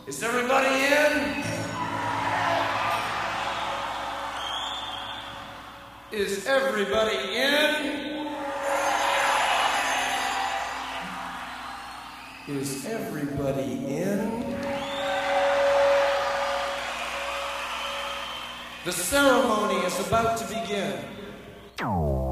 Is everybody in? Is everybody in? Is everybody in? The ceremony is about to begin.